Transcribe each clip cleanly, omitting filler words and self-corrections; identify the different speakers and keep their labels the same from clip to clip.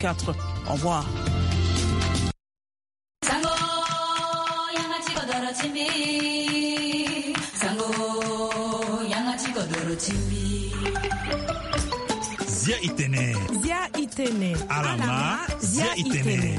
Speaker 1: 4. Au revoir.
Speaker 2: Zia Itene.
Speaker 1: Zia Itene.
Speaker 2: Alama. Zia Itene.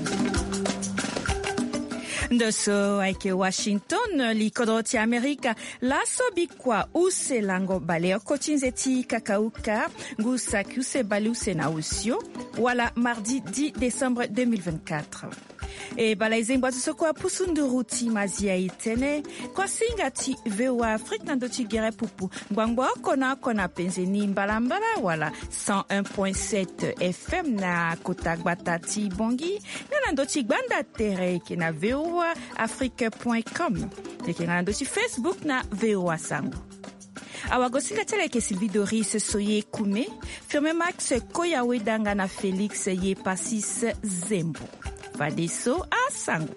Speaker 1: Ndoso aike Washington likodoti Amerika laso bikwa use lango baleo kochinzeti kakauka ngusa kuse baluse na usio wala mardi 10 décembre 2024. E balaizengwa tusoko pusunduruti mazia itene kwa singati vewa Afrique na dochi gere pupu ngwangwa kona penzeni mbalambala wala 101.7 FM na kotagbatati bongi na dochi gbanda tere ke na vewa afrique.com teke na dochi Facebook na vewa sango. Awagosinga tele ke Sylvie Doris soye kume firme Max Koyawe danga na Félix ye Passis Zembo. Vadeso asango.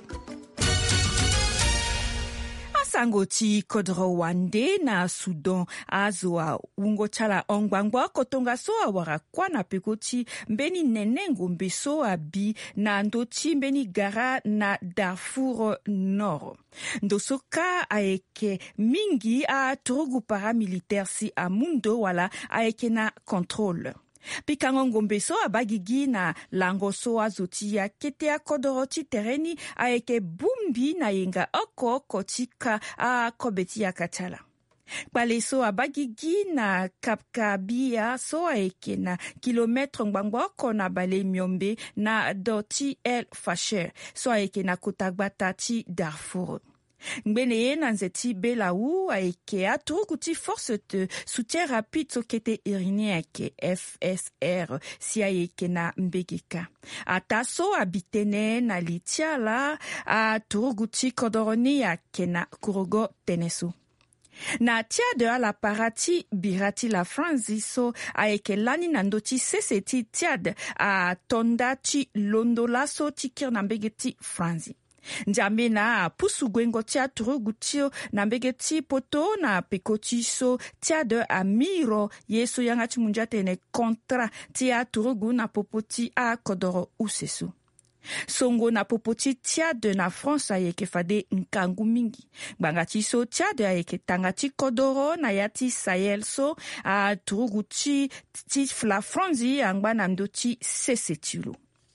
Speaker 1: Asango ti kodro wande na Sudan azwa ungo chala ongwangwa kotonga so awara kwa na pekoti mbeni nenengo mbeso abi na ndoti mbeni gara na Darfur Nord. Ndosoka aeke mingi a trogu paramilitaire si amundo wala aeke na contrôle. Pikango ngombeso abagigi na langoso azoti ya kete a kodoroti tereni aeke bumbi na yenga oko kotika a kobeti ya kachala. Paleso abagigi na kapkabia so aeke na kilometre ngbangwako na bale miombe na doti el Fasher so aeke na kotagbatati Darfur. Ngbene na nzeti Belaou aeke atrukuti force de soutien rapide sokete irinien ke FSR si aeke na mbegeka. Ataso abitene na litiala atrukuti kodoroni ake na kurogo tenesu. Na tia de ala parati birati la Franziso aeke lani nandoti seseti tiad a tondati londolaso tikir na mbegeti Franzi. Njambe na pusu gwengo tia turugutio na mbegeti poto na pekoti so tia de amiro yeso yangati munjate ne kontra tia turugu na popoti a kodoro usesu. Songo na popoti tia de na France ayeke fade nkangu mingi. Bangati so tia de ayeke tangati kodoro na yati Sahel so a turuguti ti la Franzi angba na mdoti sesetulu.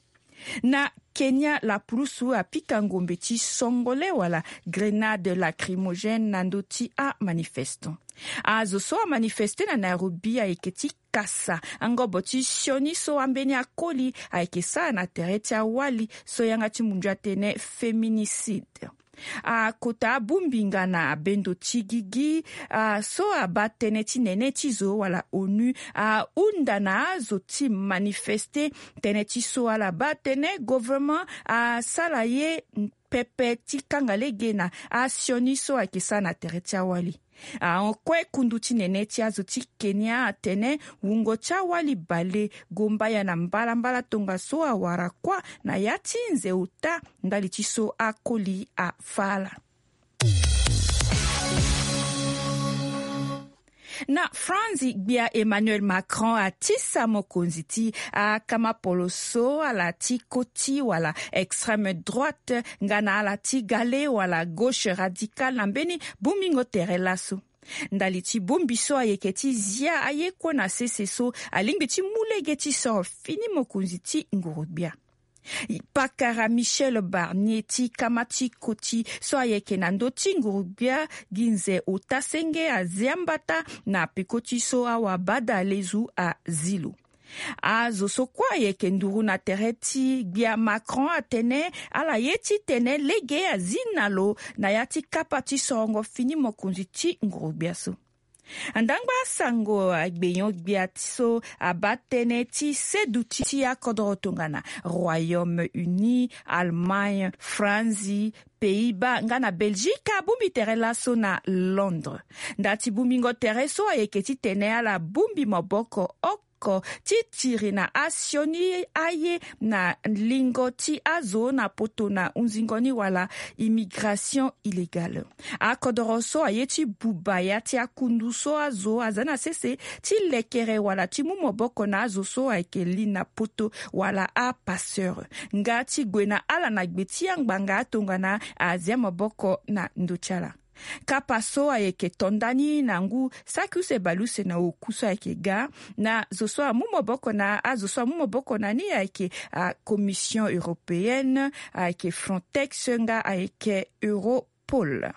Speaker 1: Na Kenya la pulusu a pikangombe ti songole wala grenade lacrymogène nandoti a manifestant. Azo so a manifeste na Nairobi a eketi kasa angobo ti sioni so ambeni akoli a ekesa na tereti a wali so yangati munjatene féminicide. A kota bumbinga na bendo tigigi so abatene ti nene ti zo wala ONU a unda na zo ti manifeste tene ti so ala batene gouvernement a salaye pepe ti kangalege na a sioni so akesa na tereti a wali. Onkwe kunduti nene ti azo ti Kenya atene wungo cha wali bale gomba ya na mbala tonga so awara kwa na yati nze uta ndali ti so akoli a fala. Na Franzi bia Emmanuel Macron a tisa mokonzi ti a kama poloso ala ti koti wala extrême droite ngana ala ti gale wala gauche radicale na mbeni bumingo tere laso. Ndali ti bombiso ayeke ti zia ayeko na sese so alingbi ti mulege ti soro fini mokonzi ti ngurubia. Pakara Michel Barnier ti kamati koti so ayeke na ndoti ngurubia ginze otasenge a ziambata na pekoti so awa bada lezu a zilu. Azo so kwa ayeke nduru na tereti bia Macron atene ala yeti tene lege a zinalo na yati kapati songo fini mokonzi ti ngurubia so. Andangba sango agbeyon biatso abatene ti seduti ti akodro tongana Royaume-Uni, Allemagne, France, Pays-Bas, ngana Belgique bumbi tere laso na Londres. Ndati bumbi ngo tere so ayeke ti tene ala bumbi moboko moboko ti tiri na asioni aye na lingo ti azo na poto na unzingoni wala immigration illégale. Akodoroso aye ti bubaya ti akundu so azo azana sese ti lekere wala ti mu moboko na azo so ayeke li na poto wala a passeur. Nga ti gue na ala na gbe ti angbanga atonga na azia moboko na nduchala. Kapaso ayeke tondani na ngu sakuse baluse na okuso ayeke ga na zoso amu moboko na azoso amu moboko na ni ayeke Commission européenne ayeke Frontex nga ayeke Europol.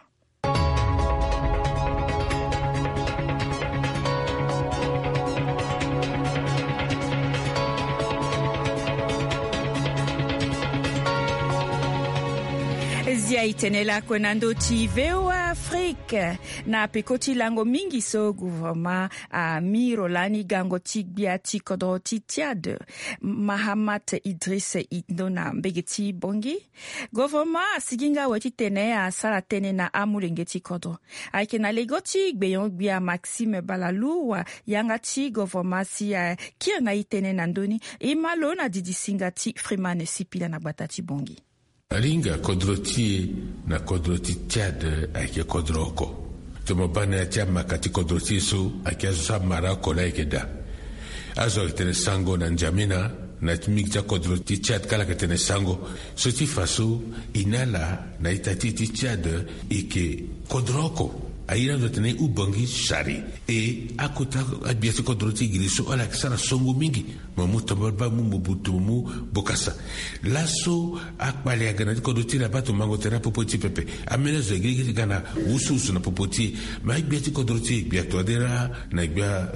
Speaker 1: Zia itenela kwenando ti VOA Afrique na pekoti lango mingi so gouvernement a miro lani gango ti gbia ti kodro ti Tchad Mahamat Idriss Idona mbegeti bongi gouvernement siginga weti tene a sala tene na amulenge ti kodro ayeke na lego ti gbeyon gbia Maxime Balalou wa yanga ti gouvernement si kir na itene na ndoni imalo na didisinga ti Freeman Sipila na gbata ti bongi.
Speaker 3: Alinga kodroti na kodroti Tchad ayeke kodroko. Tomo bana ya tia makati kodroti so ayeke azo mara kola ayeke da. Azo ayeke tene sango na njamina na timik kodroti Tchad kala ayeke tene sango. So ti faso inala na itati ti Tchad ayeke kodroko. Aira do tene ubangi shari e akota abiasi kodroti giriso ala kisara songo mingi mamu tabarba mu mubutu mu bokasa laso akbali agana kodroti la bato mango tera popoti pepe amena zo giri gana usu na popoti ma biati kodroti biato adera na bia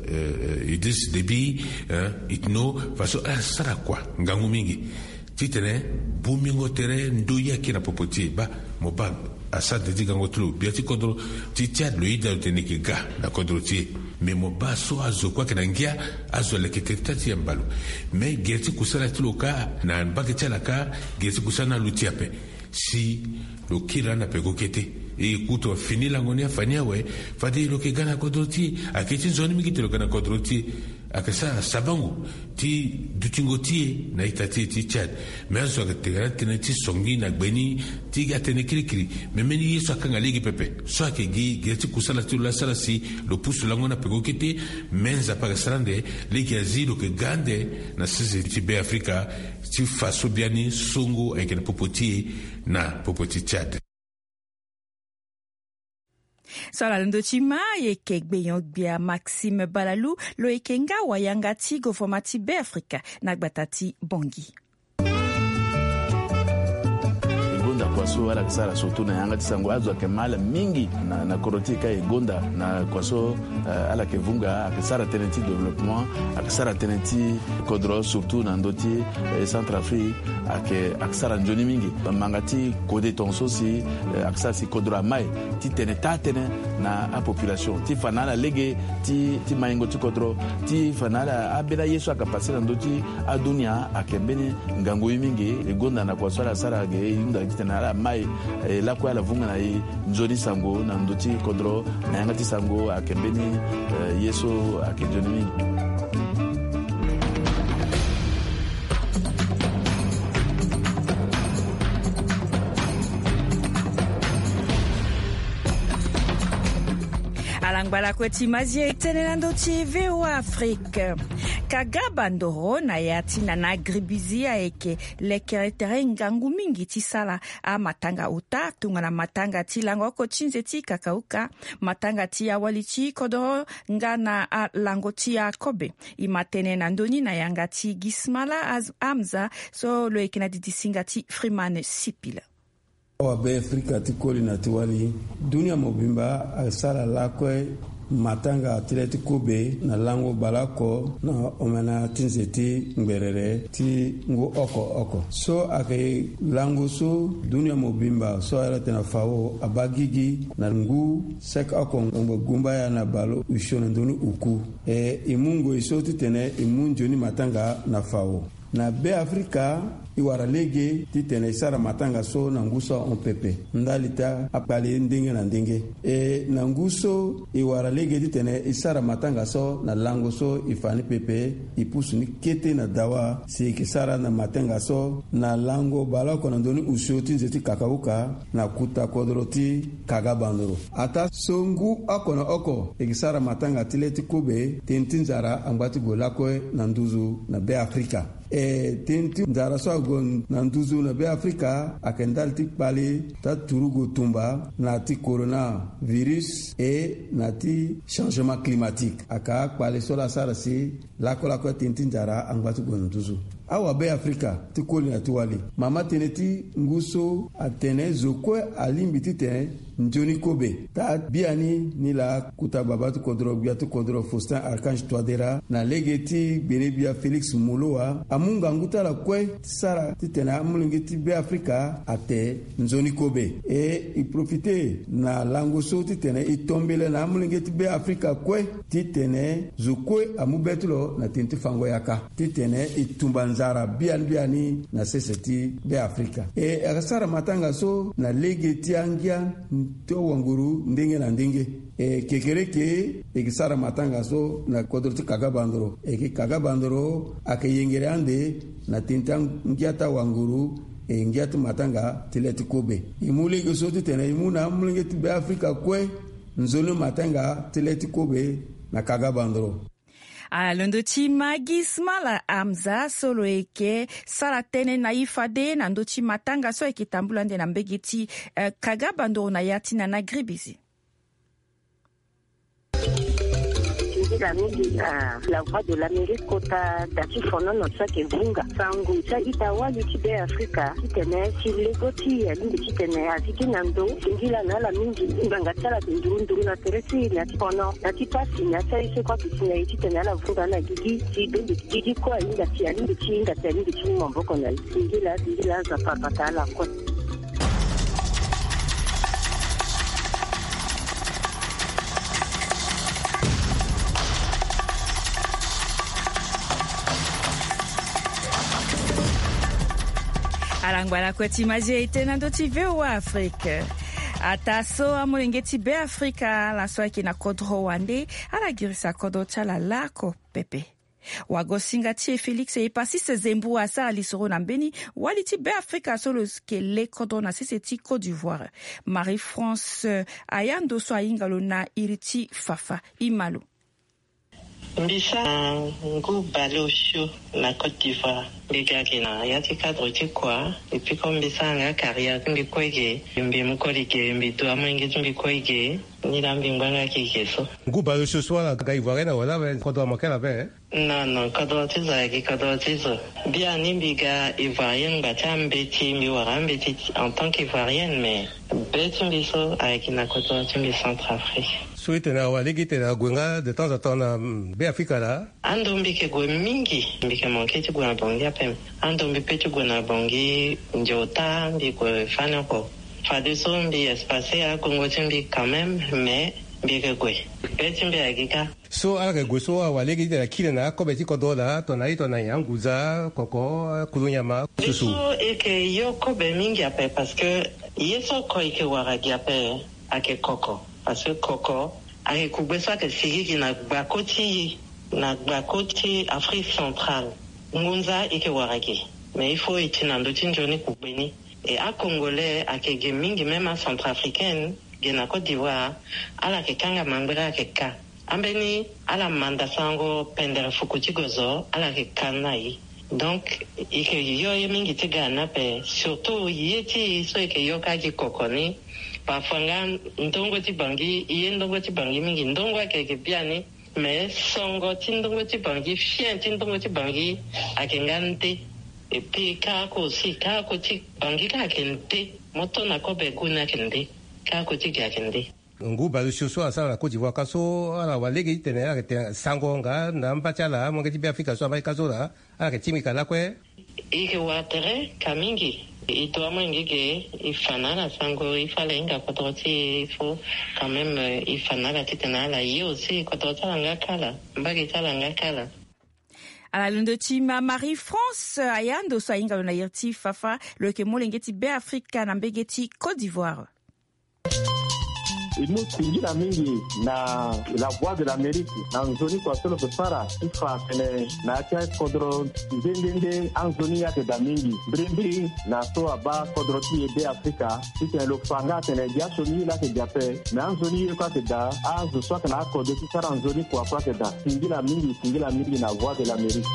Speaker 3: idis debi itno faso sara kwa ngangu mingi titene bumingo tere ndoya kina popoti ba moba asante diga ngotulu biati kodro ti Tchad lo ida tenike ga na kodro ti memo baso azo kwa kana ngia azo le ketati yambalo me gerti kusala tuloka na mbake chala ka gerti kusana lutiape si lo kila na pegokete e kuto finila ngonia fania we fadi lo ke gana kodro ti aketi zoni migitelo kana kodro ti akasa sabangu ti dutingotie na itati ti Tchad mezo akatera tene ti songi na gbeni ti gatene kirikiri memeni yeso akanga ligi pepe so akegi gerti kusala tu la sala si lo pusu lango na pegokete menza pagasrande ligi azilo ke gande na sisi ti be Afrika ti faso biani songo ayeke na popoti na popoti Tchad.
Speaker 1: Sala ndo chima yeke gbeyon gbia Maxime Balalou lo ekenga wayanga ti gouvernement be Afrika na gbatati bongi.
Speaker 4: Gonda kwaso ala kisara sotu na yanga tisango azo ke mala mingi na korotika e gonda na kwaso ala ke vunga akisara tenenti développement akisara tenenti kodro surtout na ndoti Centrafrique akisara njoni mingi mangati kode tonso si akisara si kodro mai ti tene na a population ti fanala lege ti maingo ti kodro ti fanala abela yeso akapasira ndoti adunia akembeni ngango mingi e gonda na kwaso ala sara ge yunda tenala mai la kwa la vunga na njoni sango na ndoti kodro na yanga ti sango akembeni yeso akenjoni mingi.
Speaker 1: Alangbala kweti mazie tenelando ti VOA Afrique. Kagaba ndoro na yati na nagribizia eke lekere tere ngangu mingi ti sala a matanga uta tunga na matanga ti lango ko chinze ti kakauka matanga ti awali ti kodoro nga na lango ti a kobe i matene na ndoni na yanga ti gismala amza so lo eke na didisinga ti Freeman Sipila.
Speaker 5: Wabe Afrika ti koli na ti wali dunia mobimba asala lakwe matanga atleti kobe na lango balako na omena tinzeti ngberere ti ngo oko so ake lango so dunia mobimba so ala tena fawo abagigi na ngu sek oko ngombo gumba ya na balo ushona ndoni uku imungo iso ti tene imunjo ni matanga na fawo na be Afrika iwara lege titene isara matanga so na nguso on pepe ndalita apali ndenge na ndenge na nguso iwara lege titene isara matanga so na lango so ifani pepe ipusu ni kete na dawa si kisara na matanga so na lango balako na ndoni ushoti nzeti kakauka na kuta kodroti kagabandoro ata songu akona oko ikisara matanga tileti kube tintinzara ambati golako na nduzu na be Afrika tinti nzara so agon na nduzu na be Afrika akendal ti pali ta turugo tumba na ti coronavirus na ti changement climatique aka pali so la sara si lako tinti nzara ambati go nduzu awa be Afrika ti koli na tuwali mama teneti nguso atene zokwe alimbiti tene njoni kobe ta biani ni la kuta babatu kodro biatu kodro Faustin Archange Touadéra na legeti benebia Felix Mouloa amunga nguta la kwe sara titena amulingeti be Afrika ate njoni kobe i profite na langoso titene itombele na amulingeti be Afrika kwe titene zokwe amubetulo na tinti fango yaka titene itumba nzara biani na seseti be Afrika akasara matanga so na legeti angia to wanguru ndenge na ndenge kekereke ekisara matanga so na kodroti kagabandoro kagabandoro akayengere ande na tinta ngiata wanguru ngiata matanga tileti kobe imule gesoti tena imuna mulengeti be Afrika kwe nzolo matanga tileti kobe na kagabandoro
Speaker 1: londo ti magisma la amza solo eke sala tene na ifade na ndo ti matanga so eke tambula nde na mbege ti kagabandoro na yati na gribizi.
Speaker 6: La voix de l'Amérique kota dati fono no tsake vunga sangu cha itawali ti be Afrika tene si legoti limbi tene atiki nando singila na la mingi nganga tsala ndundu na teresi na fono na tipasi na tsai se kwa tsina iti tene la vunga na gigi kwa inga ti alimbi ti inga tene ti mboko na singila za papa la kwa
Speaker 1: alangwala kweti maje itena ndo ti VOA Afrique ataso amulengeti be Afrika la swaki na kodro wande ala girisa kodo chala lako pepe wagosinga ti Felix ipasise zembu asa alisoro na mbeni wali ti be Afrika solo ke le kodo na sese ti Côte d'Ivoire Marie-France ayando so ayingalo na iriti fafa imalo
Speaker 7: Mbisa ngu balosho na Côte d'Ivoire bigaki na yati kadro ti kwa et puis comme mbisa nga carrière mbi koige mbi mukolike mbi to amangi mbi koige ni lambi ngwanga kikeso
Speaker 8: ngu balosho swala ga Ivoire na wala be kodo makela be
Speaker 7: non kadro ti za kadro ti zo bien ni biga ivoirienne ba tambe ti mbi warambe ti en tant qu'Ivoirienne mais beti mbiso avec na kodo ti mbi Centrafrique
Speaker 8: Souhaite na waligi te na gwenga de temps en temps na be Afrika la
Speaker 7: ando mbike gwe mingi mbike manke ti gwe bongi apem ando mbi ti gwe na bongi njota mbike fana ko fade so mbi espace a Congo ti mbi quand même mais mbike gwe beti mbi agika
Speaker 8: so ala gwe so waligi te na kile na ko beti ko dola to na ito na yanguza koko kulunyama susu
Speaker 7: eke yo ko be mingi ape parce que yeso ko ike waragi ape ake koko parce que koko ake kubesa ke sigi na bakoti Afrique centrale ngunza ike waragi mais il faut itinando tinjoni kubeni et à congolais ake gemingi même à centrafricaine gena Côte d'Ivoire ala ke kanga mangera ke ka ambeni ala manda sango pendere fukuti gozo ala ke kanai donc ike yo yemingi tigana pe surtout yeti so ike yo kaji kokoni parfois ndongo ti bangi ndongo ti bangi mingi ndongo ake biani mais songo ti ndongo ti bangi fien ti ndongo ti bangi ake ngante et puis kako ti bangi ka kente moto na ko be kuna kende kako ti ga kende
Speaker 8: ngu balu shoso asa na Côte d'Ivoire kaso ala walegi tene ala te sangonga na mpachala mongeti be Afrika so ba kazola ala ke timika la kwe
Speaker 7: ike watere kamingi ito amangige ifanana sango ifalenga kototi fo quand même ifanana titana la yo aussi kotota ngakala mbagi tala ngakala
Speaker 1: ala londo ti Marie-France ayando so ainga na yerti fafa lo ke molengeti be Afrika na mbegeti Côte d'Ivoire.
Speaker 9: Imo singira mingi na la voix de l'Amérique na nzoni kwa solo pesara ifa kene na kia kodro ndende anzoni yake da mingi brimbi na so aba kodro ti be Afrika ite lo fanga tene dia soni la ke jape na anzoni kwa ke da azu so kana kodro ti sara anzoni kwa ke da singira mingi na voix de l'Amérique.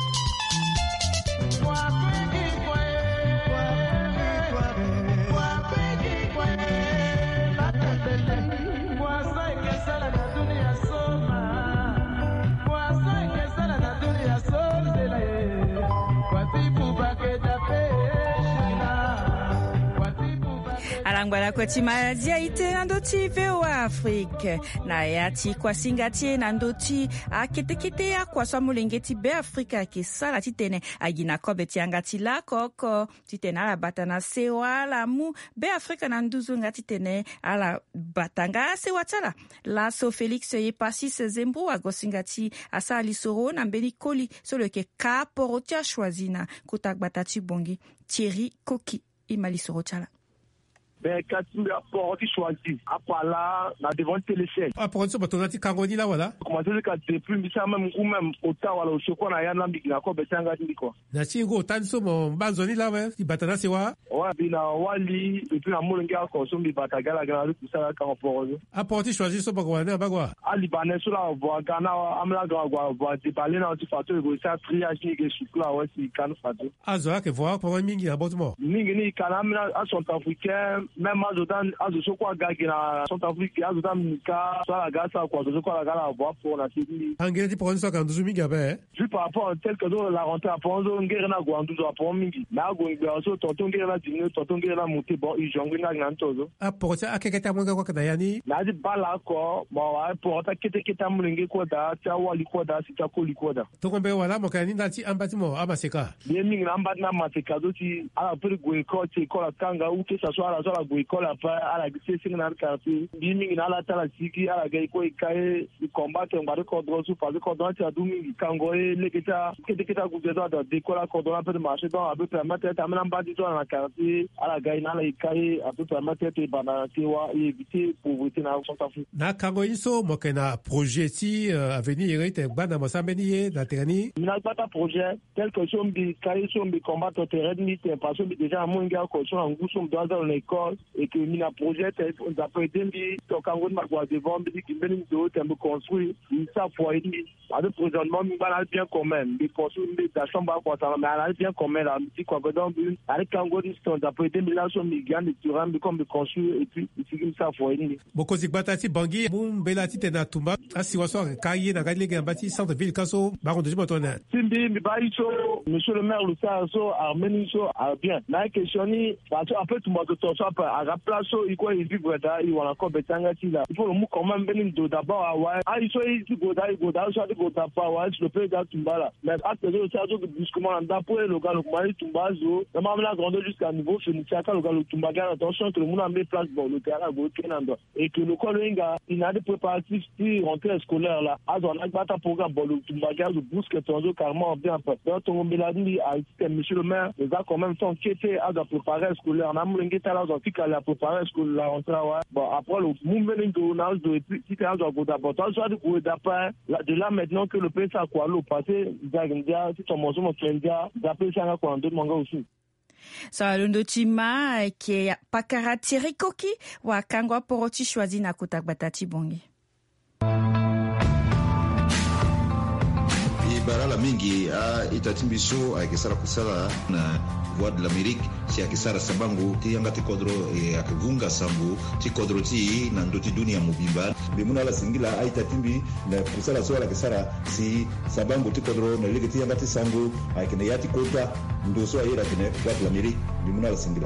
Speaker 1: Alangwala kwa tima zia ite nandoti VOA Afrique na yati kwa singati nandoti akete ya kwa samulengeti be Afrika kisala titene agina kobe tiangati la koko titene ala batana sewa la mu be Afrika nanduzu ngati tene ala batanga sewa tala la so Felix Yepasi Zembo agosingati asa lisoro na mbeni koli solo ke ka porotia choisina kutak batati bongi Thierry Koki imalisoro tala.
Speaker 9: Ben, quand tu as porté choisi, à part là, na devant téléphone.
Speaker 8: Ah, pour ça, tu as dit Kangoni là, voilà.
Speaker 9: Comment dire que depuis, mais ça même, ou même, au temps, voilà, au chocolat, il y a un lambi, il y a quoi, ben, c'est un gars, dit quoi.
Speaker 8: Na si, go, tant so, mon bazoni là, ouais, si batana, c'est quoi?
Speaker 9: Ouais, puis na wali, et puis na moulenga, consomme, il bataga, la grande, tout ça, là, quand on porte.
Speaker 8: Ah, porté choisi, so, bagwa, ne, bagwa.
Speaker 9: Ah, libanais, so, là, on voit, Ghana, amla, on voit, déballer, là, tu fais, il ça, triage, ni, que souple, là, ouais, si, quand on fait.
Speaker 8: Ah, zola, que voir, pour un mingi, abattement.
Speaker 9: Mingi, ni, kanamina, à son africain, même à Zodan, azo kwa gagi na South Africa azo tamika sala gasa kwa azo kwa la gala boa pour na tidi
Speaker 8: angere ti pour ça quand tu mingi abe
Speaker 9: ju par rapport tel que la rentrée à ponzo ngere na gwandu zo pour mingi na go ngero tonton ngere na dino tonton ngere na muti bon i jongi na ntozo
Speaker 8: ah pour ça akeketa mwanga kwa kadayani
Speaker 9: na di bala ko bon wa pour ta kete mulingi ko da ta wali ko da si ta ko li ko da
Speaker 8: to ko be wala mo kani ndati ambati mo amaseka
Speaker 9: bien mingi na ambati na maseka do ti ala per go ko ti ko la kanga ou que ça soit la go ko la ala gise singna karfi bimi na ala tala siki ala gai ko ikae combattre ngare ko drosu fa ko don ti adumi kango e leketa kete gouvernement da décola ko don peu de marché donc a peu permettre ta mena mbadi to na karfi ala gai na ala ikae a peu permettre te bana tewa éviter pauvreté na Centre Afrique
Speaker 8: na kango iso mo kana projet ti avenir te bana mo sambeni na terani
Speaker 9: na bata projet tel que som bi kai som bi combattre terrain ni te parce que déjà mon gars ko so en gousom dans l'école et que mina projet d'après Dembi to kango ma kwa devant bi ki mbeni do tembe construit ça fois et avec présentement mi bana bien commun bi construit bi da chamba kwa ça mais ala bien commun là mi kwa godon bi avec kango ni sto d'après Dembi là so mi gande turam bi comme construit et puis ici ça fois et
Speaker 8: boko zikbatati bangi mun belati te na tumba asi waso kaye na gadile gambati centre ville kaso ba ko djima tona
Speaker 9: timbi mi ba iso monsieur le maire Lusa so armeni so bien na question ni parce après tout monde to so à remplacer iko vivre da i wana ko betanga ti là il faut mu quand même venir do d'abord awa ai so i go da so di go ta pa wa le pays da tumbala mais après ça so brusquement anda pour le gars le mari tumbazo na même la grande jusqu'à niveau finitia ka le gars le tumbaga attention que le monde a mis place bon le terrain go kenando et que le kolinga il a des préparatifs pour rentrée scolaire là a on a bata programme bon le tumbaga le brusque tonzo carrément bien pas donc on meladi a monsieur le maire les a quand même sont quêté à préparer scolaire na mulengeta là on fit qu'à la préparer scolaire la rentrée bon après le mouvement de puis si tu as d'abord toi de là maintenant que le pays ça quoi l'eau passé d'agendia si ton morceau mon flendia d'après ça quoi en deux manga aussi
Speaker 1: sa lundo tima ke pakara Thierry Koki wa kangwa poroti choisi na kutak batati bongi
Speaker 10: barala mingi itatimbiso akisara kusala na voix de l'Amérique si akisara sabangu ti yanga ti kodro akivunga sambu ti kodro ti na ndoti dunia mubimba bimuna la singila aitatimbi na kusala so akisara si sabangu ti kodro na lege ti yanga ti sangu akine yati kota ndo so ayira kine voix de l'Amérique bimuna la singila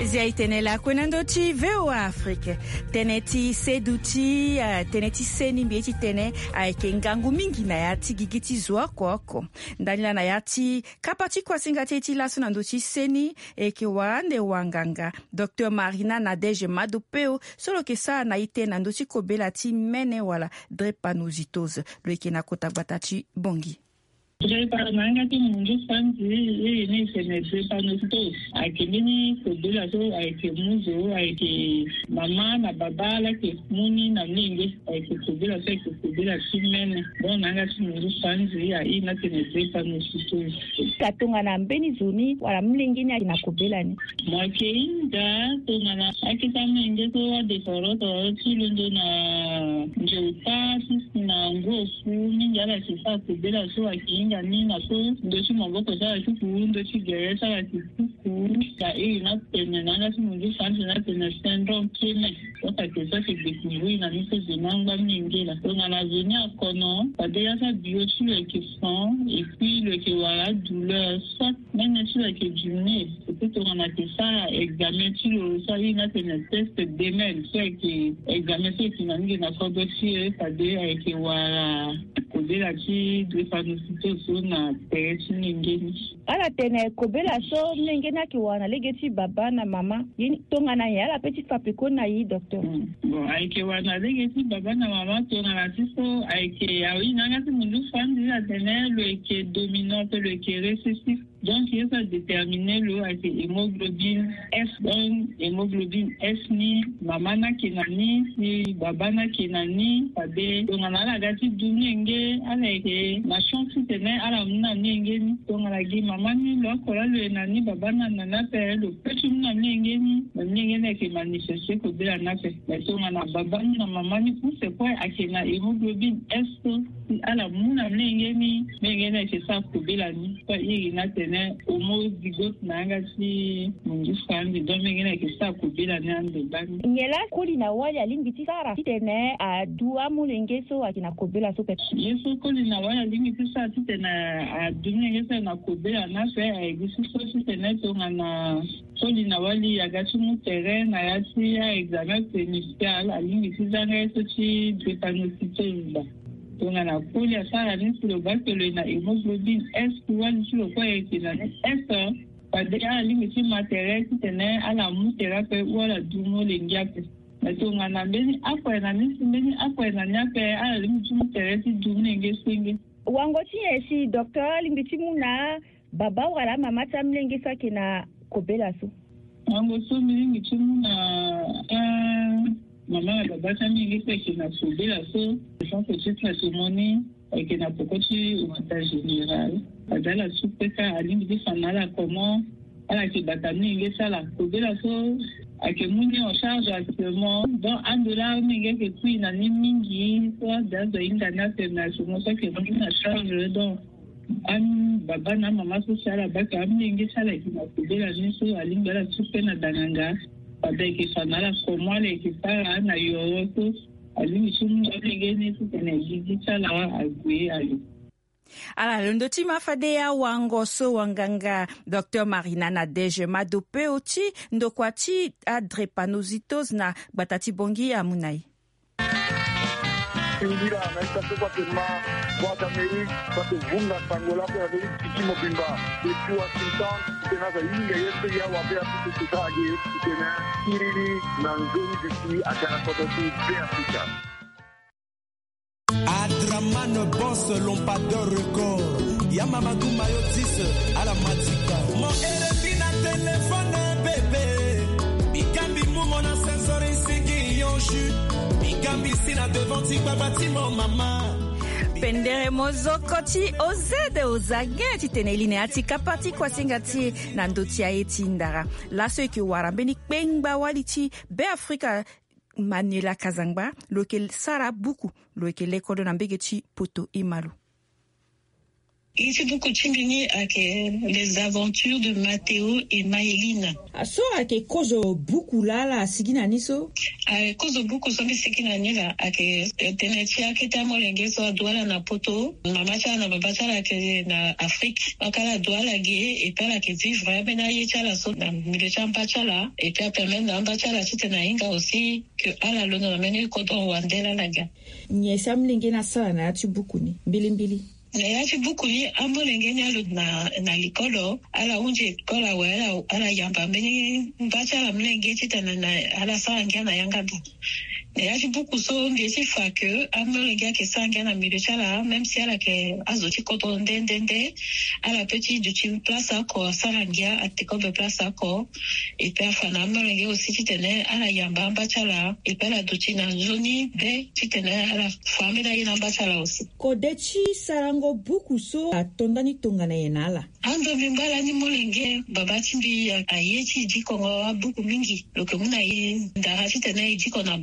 Speaker 1: Zia itene la kwenando ti VOA Afrique. Teneti seduti, teneti seni mbieti tene aike ngangu mingi na yati gigiti zua kwako. Ndani na yati kapati kwa singati eti laso nando ti seni eke warande wanganga. Dr. Marina Nadege Madupeo solo ke sa na ite nando ti kobela ti mene wala drépanocytose. Lo eke na kota batati bongi.
Speaker 11: Drépanocytose mundu fanzi ni sene drépanocytose akimini kobela so aike muzo aike mama na baba la ke muni na mingi aike kobela so aike kobela simene bon nanga ti mundu fanzi ya ina sene drépanocytose
Speaker 1: katonga na mbeni zoni wala mlingini akina kobela ni
Speaker 11: mwake inda tonga na akita menge so de toro ti lundo na njeuta na ngofu mingi ala kisa kobela so aike ni na so ndochi maboko za chuku ndochi gereza la chuku ka ina tena nanga si mundu fanzi na tena syndrome kime oka kesa ke dekiri na miso zinanga mingela tonga na zoni akono padeya sa biochi le question et puis le ke wala douleur soit même sur le ke june c'est tonga na kesa examen ti lo sa ina tena test demel soit ke examen se kinangi na kodosi padeya ke wala kodela ti drépanocytose na pesi ningeni
Speaker 1: ala tene kobela so ningena ki wana legeti baba na mama yini tonga na yala petit papiko na yi docteur
Speaker 11: bon aike wana legeti baba na mama tonga na tiso aike awi nanga ti mundu fandi la tene le ke dominant le ke récessif donc il faut déterminer le hémoglobine S donc hémoglobine S ni mama na kinani ni baba na kinani pabe tonga na la gati dunenge ala ke na chance tene ala mna nenge ni tonga la gi mama ni lo kola le nani baba na nana pe le petit mna nenge ni nenge ne ke manifester ko bila na pe tonga na baba ni na mama ni pour ce point akena hémoglobine S ala mna nenge ni nenge ne ke sa ko bila ni pa iri na tene homozygote nanga si mundu fandi donc nenge ne ke sa ko bila ni ande bani
Speaker 1: ngela koli na wali alingiti sara tene a dua mulenge so akina kobela so pe
Speaker 11: yeso koli na wali alingiti sara tene a dunenge so na kobela na fe a egisi so tene tonga na koli na wali agati mu terrain na yati ya examen pénicial alingiti zanga so ti drépanocytose tonga na koli asara ni sur le bas que le na hémoglobine S wali sur le quoi est na S pade ala lingiti matériel tene ala mu thérapie wala dumo lengiape tonga na beni akwa na nisi beni akwa na nyape ala lingiti matériel ti dumo lengesenge
Speaker 1: wango ti esi docteur lingiti mu na baba wala mama tamlenge sake na kobela so
Speaker 11: wango so lingiti mu na mama na baba tamlenge sake na kobela so sans petite traitement et na pokoti au état général adala supeka alingiti fanala comment ala ki batani ngesa la kobela so ake muni en charge actuellement donc andola mingi ke kui na ni mingi soit dans inga na national ça que muni na charge donc an baba na mama so sala baka mingi sala ki na kobela ni so alingala supena dananga padeke fanala comment le ki para na yo so alingiti mu ngeni so tene digitala agwe ali
Speaker 1: ala londo ti mafadea wango so wanganga Dr. Marina Nadege Madupeo ti ndokwa ti a drépanocytose na batati bongi ya munai
Speaker 9: Indira na ita kwa tema kwa Amerika kwa vunga sangola kwa de kimo bimba de Washington tena za inga yesu ya wabea tutusage tena iriri na nzoni diki akana kwa tu Afrika
Speaker 12: Adraman boss l'ompa de record Yamamadou Mayotis à la matika Mon erepina téléphone bébé Mikambi moumona sensori sigi yonju Mikambi sina devant ti babati mon mama
Speaker 1: pendere mozokoti ozede ozage ti tene line ati kapati kwa singati na ndoti ya eti ndara laso eki warambeni kpengba wali ti be Afrika Manuela Kazangba loke sara buku loke lekodo na mbege ti poto imalu
Speaker 11: Ici beaucoup chimbini avec les aventures de Matteo et Maëline.
Speaker 1: So ake kozo buku lala sigina niso?
Speaker 11: Kozo buku so sigina nila ake tenetia kita molenge so douala na poto, mama cha na baba cha ke na Afrique. Akala douala ge et puis la ke vivre bena yecha la so na milieu cha mpachala et puis permettre na mpachala site na inga aussi que ala lono na meni kodon wandela laga.
Speaker 1: Nyesa mlinge na sala na atu buku ni mbili.
Speaker 11: Yachi buku ni amolenge nyalo na likolo ala unje kola wala ala yamba mbeni mbacha la mlenge chita na ala saa ngia na yangada. Yachi buku so mbesi fa que amolenge ke saa ngia na milieu chala même si ala ke azoti koto ndende ala petit du team place ako saa ngia atikobe place ako et puis afana amolenge aussi chitene ala yamba mbacha la et puis ala duchi na zoni be chitene ala famila ina mbacha la aussi.
Speaker 1: Kodechi sarango buku so atondani tongana yenala.
Speaker 11: Ando mimbala ni molenge baba chimbi ayechi jiko wa buku mingi. Loke muna ye ndarachi tena jiko na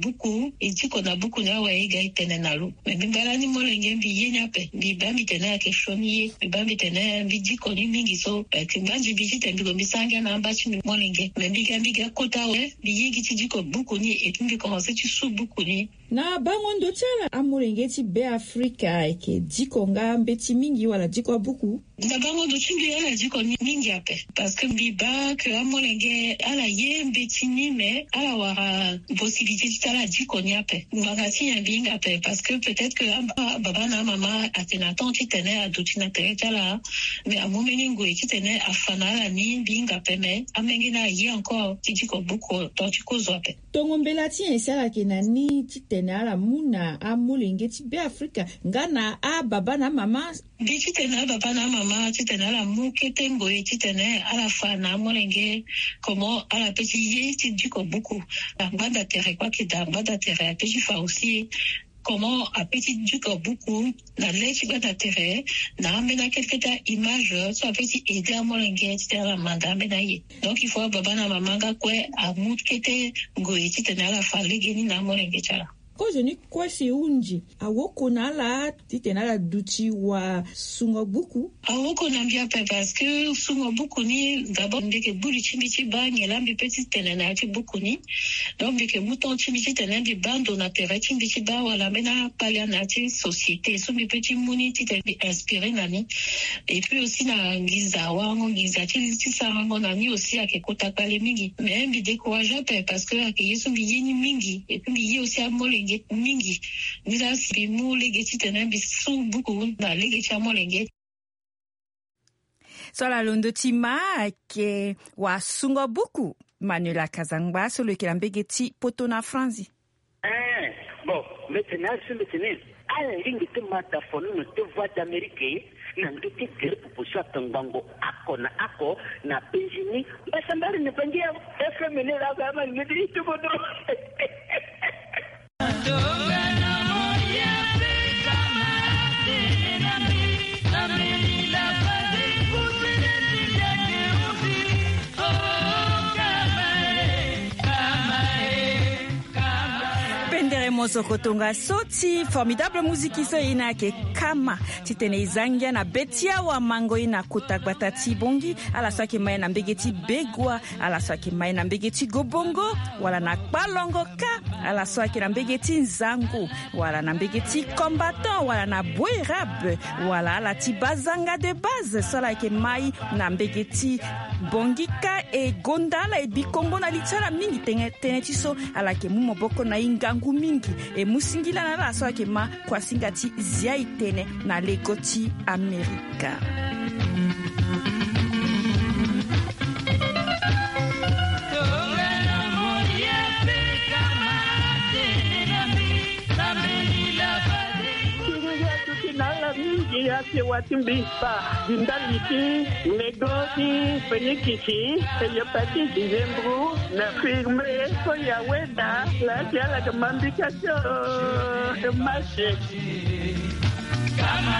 Speaker 11: buku na wa ega itene nalu. Mimbala ni molenge mbi nyape. Bibambi tena keshoni bibambi tena bijiko ni mingi so timbanji bijite mbigo misanga na ambachi molenge. Mbiga kota we biyegi jiko buku ni etumbi commencer tu sou buku ni.
Speaker 1: Na bango ndo chala amolenge ti be Afrika eke jiko nga mbeti mingi wala jiko buku.
Speaker 11: Na bango ndo chimbi ala jiko mingi ape. Parce que mbiba que amolenge ala ye mbeti ni me ala wara possibilité tala jiko ni ape. Mbagati ya binga ape. Parce que peut-être que baba na mama atena tonti tene adutina tere tala. Mais amomeni ngwe ti tene afana ala ni binga ape me. Amenge na ye encore ti jiko buku tonti kozo ape.
Speaker 1: Tongo mbelati ensala kena ni ti tene ala muna amolenge ti be Afrika. Ngana baba na mama.
Speaker 11: Bichi tene baba na mama ti tene ala mukete ngoye ti tene ala fana molenge comment ala petit ye ti jiko buku. Ngada tere kwa ki da ngada tere a petit fa aussi. Comment à petit jiko buku na lechi ngada tere na amena quelques images so a petit aider à molenge ti tene ala manda amena ye. Donc il faut baba na mama nga kwe a mukete ngoye ti tene ala fa legeni na molenge chala.
Speaker 1: Kozo ni kwesi unji awoko na la titena la duchi wa sungo buku
Speaker 11: awoko na mbia pe parce que sungo buku ni d'abord ndeke buli chimbichi ba ngelambi petit tena na chi buku ni donc ndeke muton chimbichi tena di bando na tere chimbichi ba wala mena palia na chi société so mi petit muni ti te inspiré nani et puis aussi na ngiza wango ngiza chi sarango nani aussi akekota kale mingi mais mbi découragé pe parce que akeyeso mbi yeni mingi et puis mbi aussi amole mingi nila simu legeti tena bisu buku na legeti amolenge
Speaker 1: so la londo tima ke wa sungo buku Manuela Kazangba sur le kilambegeti poto na franzi
Speaker 13: bon maintenant ala ringi te mata fonu no te voix d'Amérique na nduti kere pupushwa tangango ako na penjini basambari ne pangia FM ne la kama ni tu bodo
Speaker 1: Mozo kotonga soti formidable musique iso ina ke kama titene izangia na betia wa mango ina kutagbata tibongi ala swaki mai na mbegeti begwa ala swaki mai na mbegeti gobongo wala na kpalongo ka ala swaki na mbegeti nzangu wala na mbegeti combattant wala na boerab wala ala tibazanga de base sola ke mai na mbegeti bongika e gondala e bikombo na litala mingi tenetiso ala ke mumo boko na ingangu mingi e musingila na la soa ke ma kwa singati zia itene na legoti Amerika.
Speaker 14: Mingi ake watimbi pa dindaliti negoti penikiti yopati dizembru na firme ko ya weda la tiala de mandikasyo de marché kama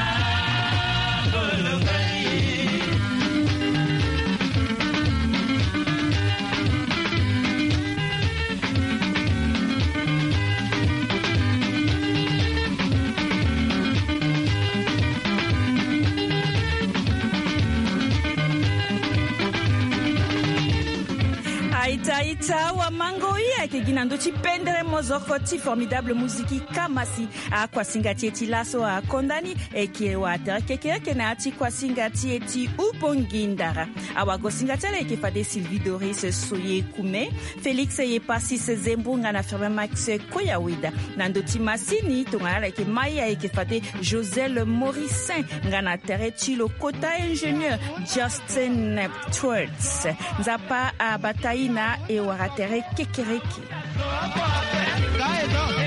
Speaker 1: Anita wa mango yake ginando chipendere mozoko ti formidable muziki kamasi kwa singati eti laso a kondani eke wata keke na ati kwa singati eti upongindara awago singati ala eke fade Sylvie Doris soye kume Felix ye pasi se zembunga na firme Max Koyawida nando ti masini tongala eke maya eke fade Joselle Morissin ngana tere chilo kota ingénieur Justin Twerts nzapa a bataina e waratere kekereke.